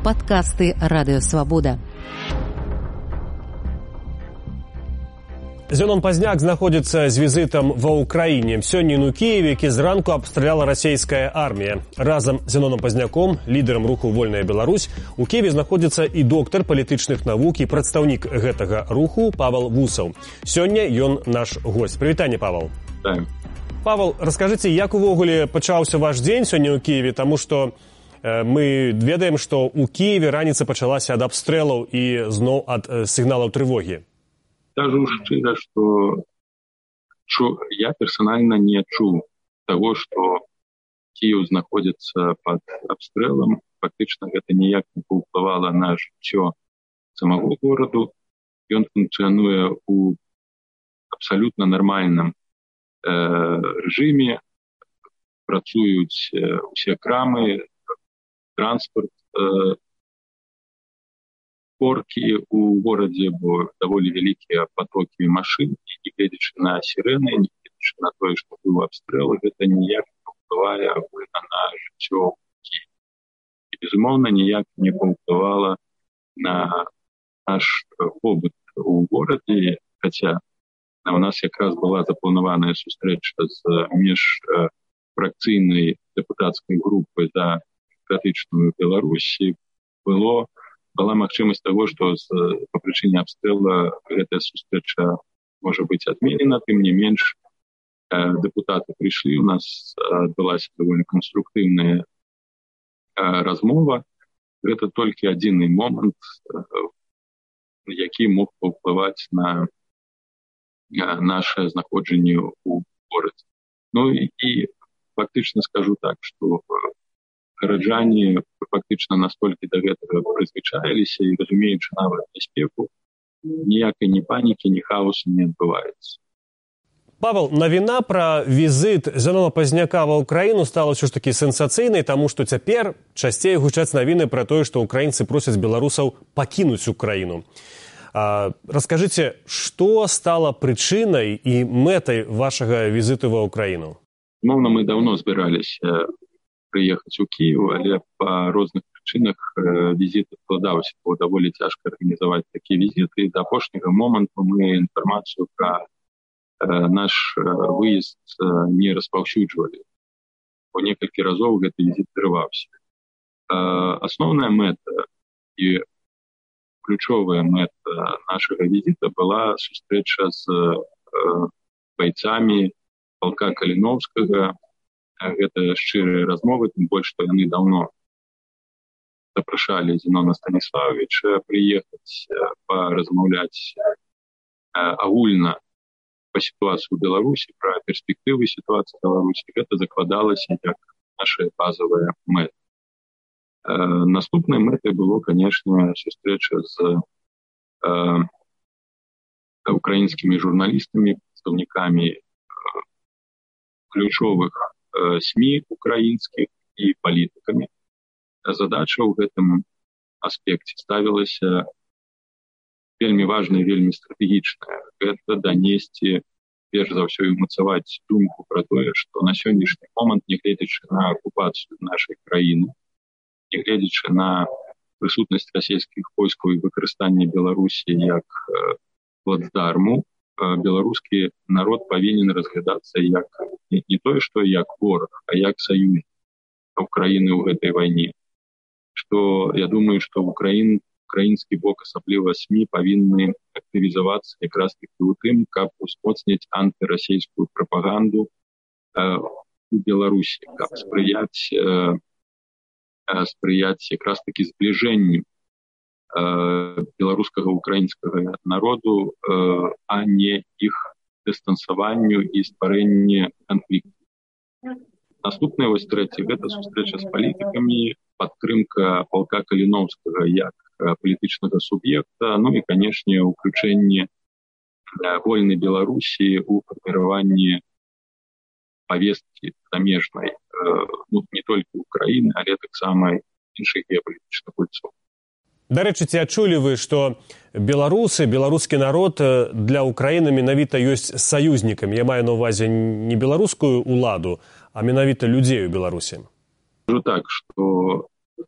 Падкасты Радыёвабода. Зенон Пазняк знаходзіцца з візітам ва ўкраіне. Сёння ў Кіеве, які зранку абстраляла расійская армія. Разам з Зеноном Пазняком, лідарам руху «Вольная Беларусь», у Кіеве знаходзіцца і доктар палітычных навук і прадстаўнік гэтага руху Павел Вусаў. Сёння ён наш госць. Прывітанне, Павел. Так. Павел, раскажыце, як увогуле пачаўся ваш дзень сёння ў Кіеве, таму што мы ведаем, што ў Кіеве раніца пачалася ад абстрэлаў і зноў ад сігналаў трывогі. Скажу шчыра, што я персанальна не чуў таго, што Кіеў знаходзіцца пад абстрэлам. Фактычна гэта ніяк не паўплывала на жыццё самого гораду. Ён функцыянуе ў абсалютна нармальным рэжыме. Працуюць усе крамы, транспорт, поркі ў горадзе, бо даволі вялікія потокі машын, і негледзячы на сірэны, негледзячы на тое, што быў абстрэл, гэта ніяк не паўплывае агульна на жыццё Кіева. І, безумоўна, ніяк не паўплывала на наш побыт у горадзе, хаця у нас якраз была запланаваная сустрэча з міжфракцыйнай дэпутацкай групай за дэмакратычную Беларусь. Была магчымасць таго, што па прычыне абстрэла гэтая сустрэча можа быць адменена, тым не менш дэпутаты прыйшлі, у нас адбылася даволі канструктыўная размова. Гэта толькі адзіны момант, які мог паўплываць на наше знаходжанне ў горадзе. Ну і фактычна скажу так, што гараджане фактычна настолькі да гэтага прызвычаіліся і, разумеючы нават бяспеку, ніякай ні панікі, ні хаосу не адбываецца. Павел, навіна пра візіт Зенона Пазняка ва ўкраіну стала ўсё ж такі сенсацыйнай, таму што цяпер часцей гучаць навіны пра тое, што ўкраінцы просяць беларусаў пакінуць Украіну. Раскажыце, што стала прычынай і мэтай вашага візіту ва ўкраіну? Моўна, мы даўно збіраліся прыехаць у Кіев, але па розных прычынах візіт адкладаўся, бо даволі цяжка арганізаваць такія візіты, і да апошняга моманту мы інфармацыю пра наш выезд не распаўсюджвалі, бо некалькі разоў гэты візіт зрываўся. Асноўная мэта і ключовая мэта нашага візіта была сустрэча з байцамі палка Каліноўскага. Гэта шчырыя размовы, тым больш, што яны даўно запрашалі Зенона Станіславовича прыехаць, паразмаўляць агульна па сітуацыі ў Беларусі, пра перспектывы сітуацыі ў Беларусі. Гэта закладалася як наша базавая мэта. Наступнай мэтай было, канешне, сустрэча з украінскімі журналістамі, прадстаўнікамі ключовых СМІ украінскіх і палітыкамі. Задача ў гэтым аспекце ставілася вельмі важная, вельмі стратэгічная. Гэта данесці, перш за ўсё, і ўмацаваць думку пра тое, што на сённяшні момант, нягледзячы на акупацыю нашай краіны, нягледзячы на прысутнасць расійскіх войскаў і выкарыстанне Беларусі як плацдарму, беларускі народ павінен разглядацца як не тое, што як вораг, а як саюзнік Украіны ў гэтай вайне. Што я думаю, што украінскі бок, асабліва СМІ, павінны актывізавацца якраз такі ў тым, каб узмоцніць антырасійскую прапаганду у Беларусі, каб спрыяць якраз такі збліжэнню беларускага украінскага народу, а не іх дыстансаванню і стварэнне канфлікту. Наступная вось трэці, гэта сустрэча з палітыкамі, падтрымка палка Каліноўскага як палітычнага суб'екта, ну і, канешне, уключэнне вольнай Беларусі ў фарміраванні павесткі замежнай, ну, не толькі Украіны, але таксама іншых геапалітычных гульцоў. Дарэчы, ці адчулі вы, што беларусы, беларускі народ для Украіны менавіта ёсць саюзнікамі? Я маю на ўвазе не беларускую ўладу, а менавіта людзей у Беларусі. Скажу так, што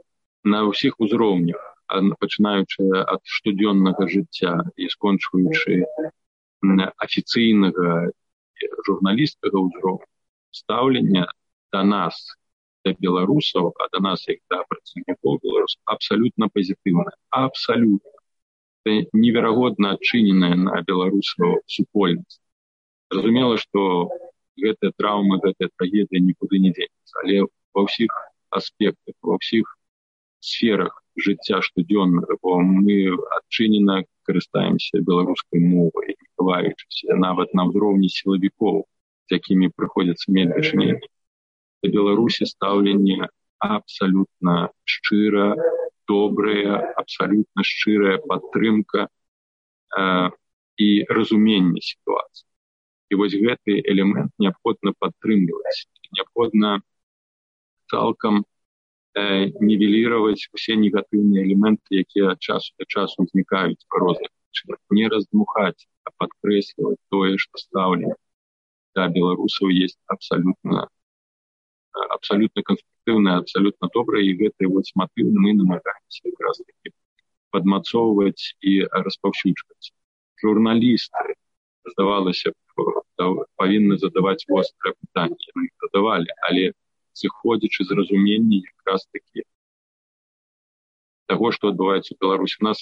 на ўсіх узроўнях, пачынаючы ад штодзённага жыцця і скончваючы афіцыйнага журналісцкага ўзроўня, стаўлення да нас, да беларусаў, а да нас як да прадстаўнікоў беларусаў абсалютна пазітыўнае. Абсалютна. Это неверагодна адчыненая на беларусаў супольнасць. Зразумела, што гэтыя траўмы, гэтая трагедыя нікуды не дзенецца, але ва ўсіх аспектах, ва ўсіх сферах жыцця штодзённага, бо мы адчынена карыстаемся беларускай мовай, хаваючыся нават на ўзроўні сілавікоў, з якімі прыходзіцца мець дачыненне. Да Беларусі стаўленне абсалютна шчыра, добрая, абсалютна шчырая падтрымка і разуменне сітуацыі. І вось гэты элемент неабходна падтрымліваць, неабходна цалкам нівеліраваць усе негатыўныя элементы, якія ад часу да часу узнікаюць па розных прычынах. Не раздмухаць, а падкрэсліваць тое, што стаўленне да беларусаў есть абсалютна конструктыўнае, абсалютна добрае, і гэтыя вось матывы мы намагаемся якраз такі падмацоўваць і распаўсюджваць. Журналісты, здавалася б, павінны задаваць вострыя пытанні, яны іх задавалі, але зыходзячы з разумення якраз такі таго, што адбываецца ў Беларусі. У нас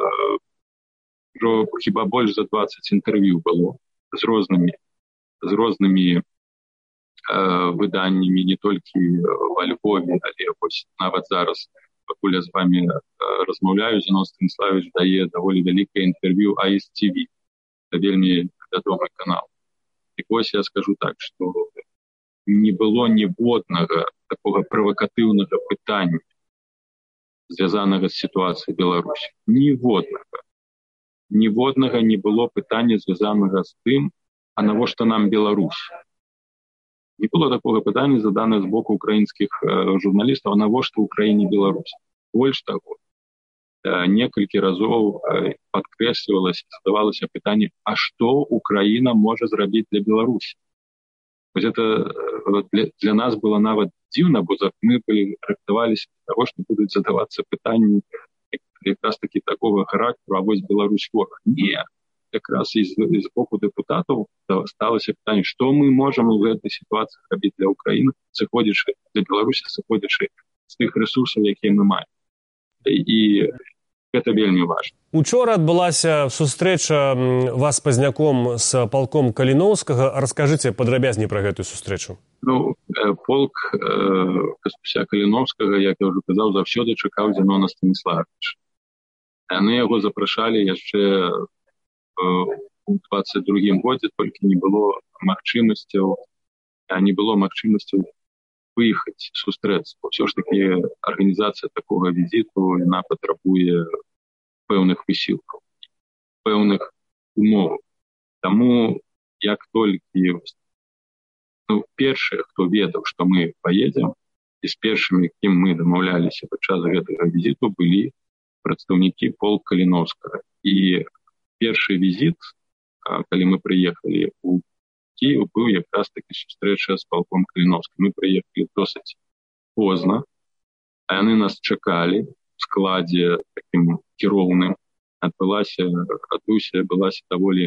хіба больш за 20 інтэрв'ю было з рознымі выданнямі, не толькі ва Львове, але вось нават зараз, пакуль я з вамі размаўляю, Зенон Станіславович дае даволі вялікае інтэрв'ю АСТV. Это вельмі вядомы канал. І вось я скажу так, што не было ніводнага такога правакатыўнага пытання, звязанага з сітуацыяй Беларусі. Ніводнага не было пытання, звязанага з тым, а навошта нам Беларусь? Не было такога пытання, заданае з боку украінскіх журналістаў, а навошта ў краіне Беларусь? Больш таго, некалькі разоў падкрэслівалася, задавалася пытанне, а што Украіна можа зрабіць для Беларусі? Вось это для нас было нават дзіўна, бо мы рыхтаваліся да таго, што будуць задавацца пытанні якраз такі такога характару, а вось Беларусь вораг. Не, якраз і з боку дэпутатаў сталася пытанне, што мы можам у гэтай сітуацыі рабіць для Украіны, сыходзячы для Беларусі, сыходзячы з тых рэсурсаў, якія мы маем. І гэта вельмі важна. Учора адбылася сустрэча вас з Пазняком з палком Каліноўскага. Раскажыце падрабязней пра гэтую сустрэчу. Полк Каспуся Каліноўскага, як я ўжо казаў, заўсёды чакаў Зенона Станіславовича. Яны яго запрашалі яшчэ у 22-м годзе, толькі не было магчымасцяў выехаць, сустрэцца. Ўсё ж такі арганізацыя такога візіту, яна патрабуе пэўных высілкаў, пэўных умоваў. Таму, як толькі першыя, хто ведаў, што мы паедзем, і з першымі, кім мы дамаўляліся падчас гэтага візіту, былі прадстаўнікі полк Каліноўскага. І першы візіт, калі мы прыехалі ў Киев, быў якраз такі сустрэча з палком Каліноўскім. Мы прыехалі досыць позна, а яны нас чакалі у складзе такім кіроўным. Адбылася даволі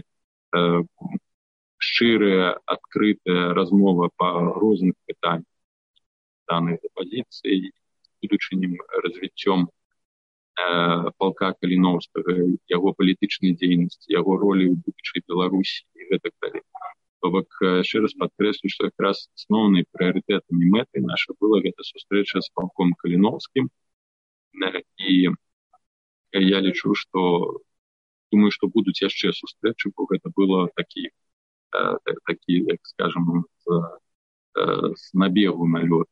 шчырая, адкрытая размова па розных пытаннях, даных апазіцыі, будучынім развіццём палка Каліноўскага, яго палітычнай дзейнасці, яго ролі ў будучай Беларусі і гэтак далей. Бок яшчэ раз падкрэслю, што якраз асноўнай прыярытэтам і мэтай наша была гэта сустрэча з палком Каліноўскім. І я лічу, думаю, што будуць яшчэ сустрэчы, бо гэта было такі, як скажам, з набегу на лёд.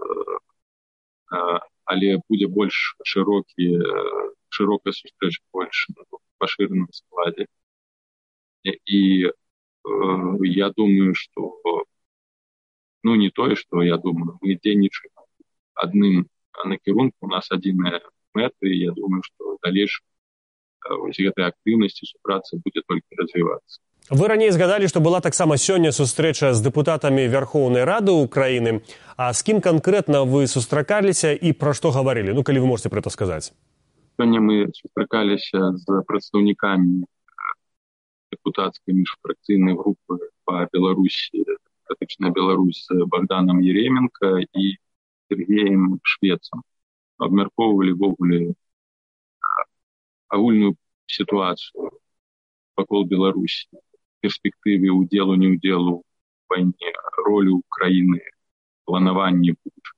Але будзе больш шырокая сустрэча, больш пашыраным складзе. І я думаю, што не тое, што я думаю, мы дзейнічаем адным накірунку, у нас адзіная мэта, і я думаю, што далейш вось гэтай актыўнасці супрацы будзе толькі развівацца. Вы раней згадалі, што была таксама сёння сустрэча з дэпутатамі Вярхоўнай Рады ўкраіны. А з кім канкрэтна вы сустракаліся і пра што гаварылі? Ну, калі вы можаце пра гэта сказаць. Сёння мы сустракаліся з прадстаўнікамі дэпутацкай міжфракцыйнай групы па Беларусі, Демократичная Беларусь, з Богданом Еременко і Сергеем Швецам. Абмяркоўвалі ввогуле агульную сітуацыю вакол Беларусі, перспектыве удзелу, неудзелу в вайне, ролю Украины, планаванні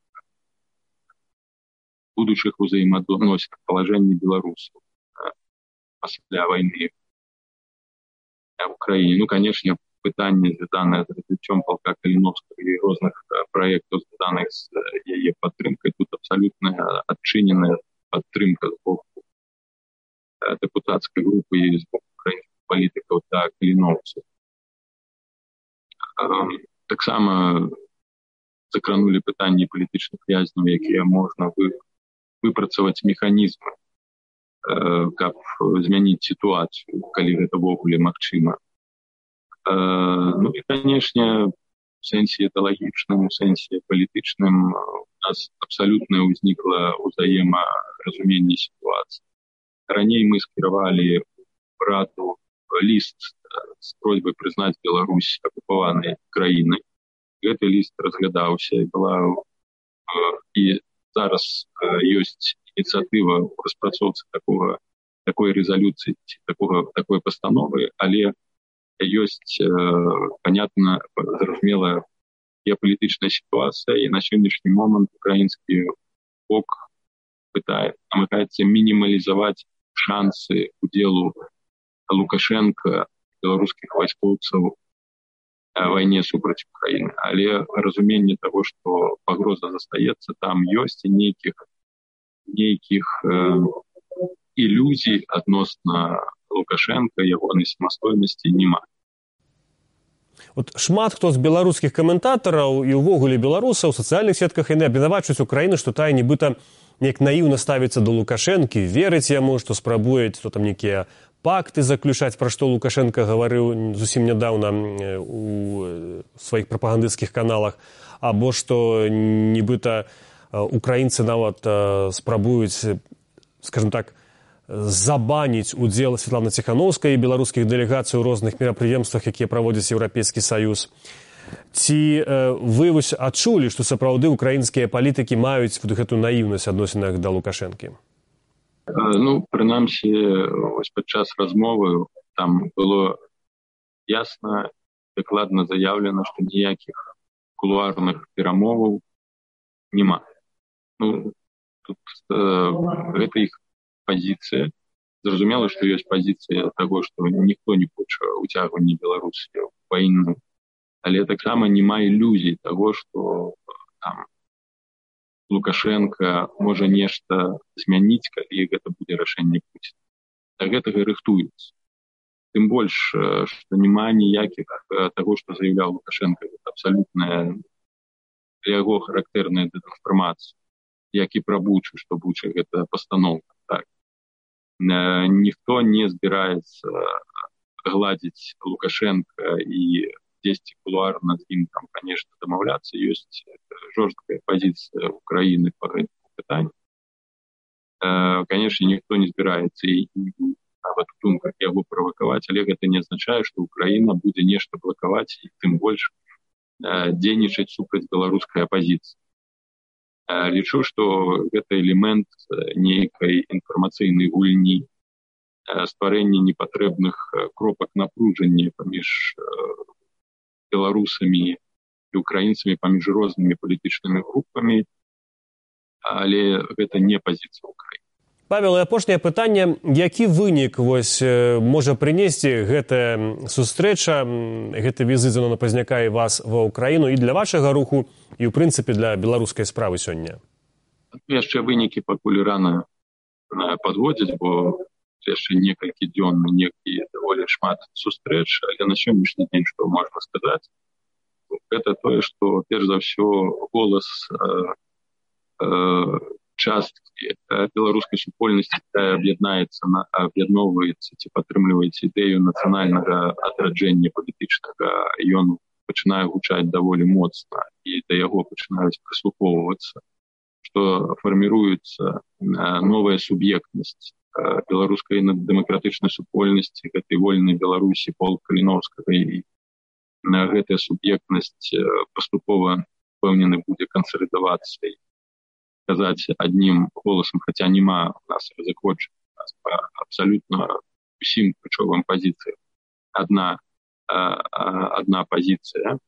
будучых узаемаадносінах, палажэнні беларусаў пасля вайны в Украине. Ну, конечно, пытанне, звязанае з развіццём палка Каліновскага і розных праектаў, звязаных з яе падтрымкай. Тут абсалютна адчыненая падтрымка з боку дэпутацкай групы і з боку украінскіх палітыкаў да каліноўцаў. Таксама закранули пытанні палітычных вязняў, якія можна выпрацаваць механізмы, каб змяніць сітуацыю, калі гэта ввогуле магчыма. Ну і, канешне, в сэнсе ідэалагічным, у сэнсе палітычным у нас абсалютна ўзнікла ўзаемаразуменне сітуацыі. Раней мы скіравалі в Раду ліст з просьбай прызнаць Беларусь акупаванай краінай. Гэты ліст разглядаўся і зараз ёсць ініцыятыва ў распрацоўцы такой рэзалюцыі ці такой пастановы, але ёсць, понятна, зразумелая геапалітычная сітуацыя, і на сённяшні момант украінскі бок намагаецца мінімалізаваць шансы удзелу Лукашенка, беларускіх вайскоўцаў в вайне супраць Украіны. Але разуменне таго, што пагроза застаецца, там ёсць, і нейкіх ілюзій адносна Лукашенка, ягонай самастойнасці няма. От шмат хто з беларускіх каментатараў і ўвогуле беларусаў у сацыяльных сетках яны абвінавачваюць Украіну, што тая нібыта неяк наіўна ставіцца да Лукашэнкі, верыць яму, што спрабуе там нейкія пакты заключаць, пра што Лукашенко гаварыў зусім нядаўна у сваіх прапагандысцкіх каналах, або што нібыта украінцы нават спрабуюць, скажем так, забаніць удзел Святланы Ціхановскай і беларускіх дэлегацый у розных мерапрыемствах, якія праводзіць Еўрапейскі Саюз. Ці вы вось адчулі, што сапраўды украінскія палітыкі маюць гэтую наіўнасць адносінах да Лукашэнкі? Ну, прынамсі, вось падчас размовы там было ясна, дакладна заяўлена, што ніякіх кулуарных перамоваў няма. Ну, тут гэта іх пазіцыя. Зразумела, што ёсць пазіцыя таго, што ніхто не хоча ўцягвання Беларусі ў вайну, але таксама няма ілюзій таго, што там Лукашенко можа нешта змяніць, калі гэта будзе рашэнне Пуціна. Да гэтага рыхтуюцца. Тым больш, што няма ніякіх таго, што заяўляў Лукашенко, гэта абсалютная для яго характэрная дезінфармацыя, як і пра Бучу, што Буча гэта пастаноўка. Так. Ніхто не збіраецца гладзіць Лукашенка і дзесьці кулуарна з ім там, конечно, дамаўляцца. Ёсць жорсткая пазіцыя Украіны па гэтаму пытанню. Конечно, ніхто не збіраецца і нават у думках яго правакаваць, але гэта не азначае, што Украіна будзе нешта блакаваць і тым больш дзейнічаць супраць беларускай апазіцыі. Лічу, што гэта элемент нейкай інфармацыйнай гульні, стварэння непатрэбных кропак напружання паміж беларусамі і украінцамі, паміж рознымі палітычнымі групамі, але гэта не пазіцыя Украіны. Павел, і апошняе пытанне. Які вынік можа прынесці гэтая сустрэча, гэты візит Зенона Пазняка і вас ва Ўкраіну і для вашага руху, і ў прынцыпе для беларускай справы сёння? Яшчэ вынікі пакуль рана падводзіць, бо яшчэ некалькі дзён, некалькі даволі шмат сустрэч, але на сённяшні дзень што можна сказаць? Гэта тое, што перш за ўсё голас часткі беларускай супольнасці аб'ядноўваецца ці падтрымліваецца ідэю нацыянальнага адраджэння палітычнага, ён пачынае гучаць даволі моцна і да яго пачынаюць прыслухоўвацца, што фарміруецца новая суб'ектнасць беларускай дэмакратычнай супольнасці, гэтай вольнай Беларусі Пола Каліноўскага, і гэтая суб'ектнасць паступова впэўнены будзе кансалідавацца і казаць аднім голасам, хаця няма у нас разыходжання, у нас па абсалютна усім ключовым пазіцыям адна пазіцыя.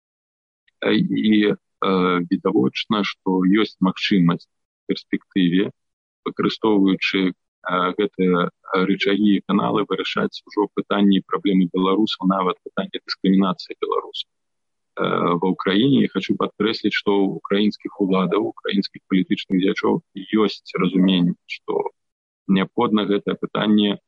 І відавочна, што ёсць магчымасць у перспектыве, выкарыстоўваючы гэтыя рычагі і каналы, вырашаць ужо пытанні і праблемы беларусаў, нават пытанні дыскрымінацыі беларусаў ва ўкраіне. Я хочу падкрэсліць, што ў украінскіх уладаў, украінскіх палітычных дзеячоў ёсць разуменне, што неабходна гэтае пытанне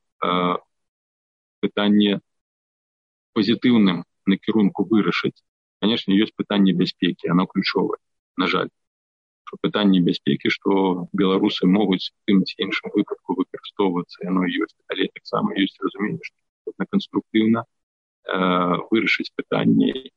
пазітыўным накірунку вырашыць. Канешне, ёсць пытанне бяспекі, оно ключовае, на жаль. Пытанне бяспекі, што беларусы могуць тым ці іншым выпадку выкарыстоўвацца, яно ёсць, але таксама ёсць разуменне, што можна канструктыўна вырашыць пытанне і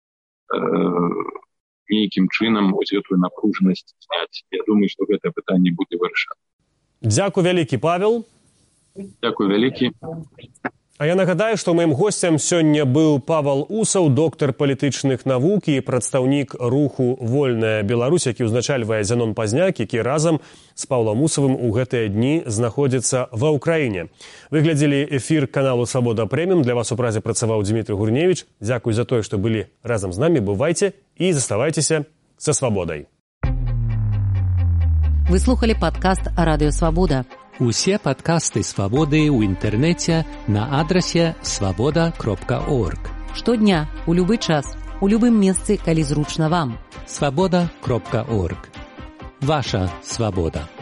нейкім чынам гэтую напружанасць зняць. Я думаю, што гэтае пытанне будзе вырашана. Дзякуй вялікі, Павел. Дзякуй вялікі. А я нагадаю, што маім госцем сёння быў Павел Усаў, доктар палітычных навук і прадстаўнік руху «Вольная Беларусь», які ўзначальвае Зянон Пазняк, які разам з Паўлам Усавым у гэтыя дні знаходзіцца ва ўкраіне. Вы глядзелі эфір каналу «Свабода Прэміум». Для вас у празе працаваў Дмітрый Гурневіч. Дзякуй за тое, што былі разам з намі. Бывайце і заставайцеся са свабодай. Вы слухали падкаст «Радыё Свабода». Усе падкасты «Свабоды» ў інтэрнэце на адрасе свабода.орг. Штодня, у любы час, у любым месцы, калі зручна вам. Свабода.орг. Ваша свабода.